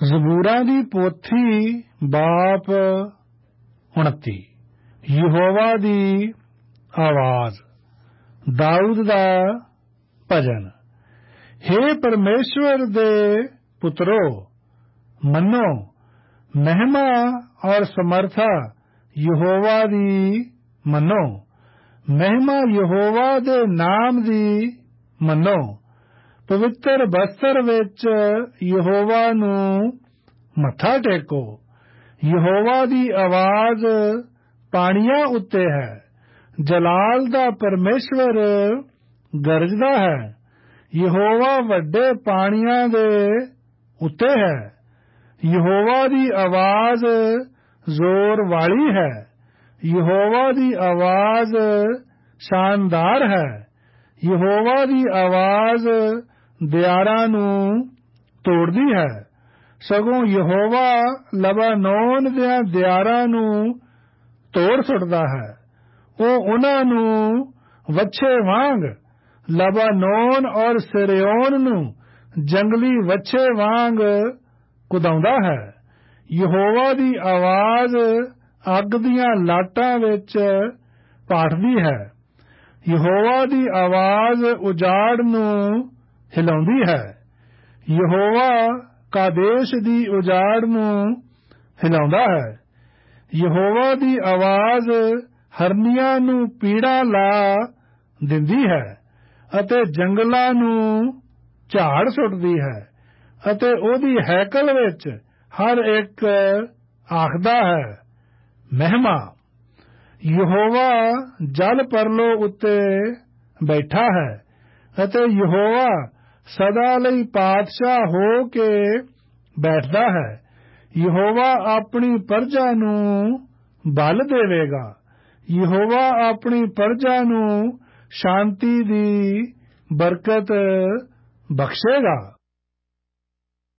ਜ਼ਬੂਰਾਂ ਦੀ ਪੋਥੀ ਬਾਪ 29। ਯਹੋਵਾ ਦੀ ਆਵਾਜ਼। ਦਾਊਦ ਦਾ ਭਜਨ। हे परमेश्वर दे पुत्रो, मनो महिमा और समर्था यहोवा दी मनो। महिमा यहोवा दे नाम दी मनो। पवित्र बस्तर विच यहोवा नू मत्था टेको। यहोवा दी आवाज पानियां उत्ते है। जलाल दा परमेश्वर गरजदा है। यहोवा वड्डे पानियां दे उत्ते है। यहोवा दी आवाज जोर वाली है। यहोवा दी आवाज शानदार है। यहोवा दी आवाज दयारां नू तोड़दी है। सगों यहोवा लबानोन दियां दयारां नू तोड़ सुटदा है। ਉਹ उन्हां नू वच्छे वांग लबानोन और सिरयोन नू जंगली वच्छे वांग कुदाउंदा है। यहोवा दी आवाज अग दियां लाटां विच पाटदी है। यहोवा दी आवाज उजाड़ नू हिलाउंदी है। यहोवा कादेश दी उजाड़ नू हिलाउंदा है। यहोवा दी आवाज हरनियां नू पीड़ा ला दिंदी है ਅਤੇ ਜੰਗਲਾਂ ਨੂੰ ਝਾੜ ਸੁੱਟਦੀ ਹੈ ਅਤੇ ਉਹਦੀ ਹੈਕਲ ਵਿੱਚ ਹਰ ਇੱਕ ਆਖਦਾ ਹੈ ਮਹਿਮਾ। ਯਹੋਵਾ ਜਲ ਪਰਲੋ ਉੱਤੇ ਬੈਠਾ ਹੈ ਅਤੇ ਯਹੋਵਾ ਸਦਾ ਲਈ ਪਾਤਸ਼ਾਹ ਹੋ ਕੇ ਬੈਠਦਾ ਹੈ। ਯਹੋਵਾ ਆਪਣੀ ਪਰਜਾ ਨੂੰ ਬਲ ਦੇਵੇਗਾ। ਯਹੋਵਾ ਆਪਣੀ ਪਰਜਾ ਨੂੰ शांति दी बरकत बख्शेगा।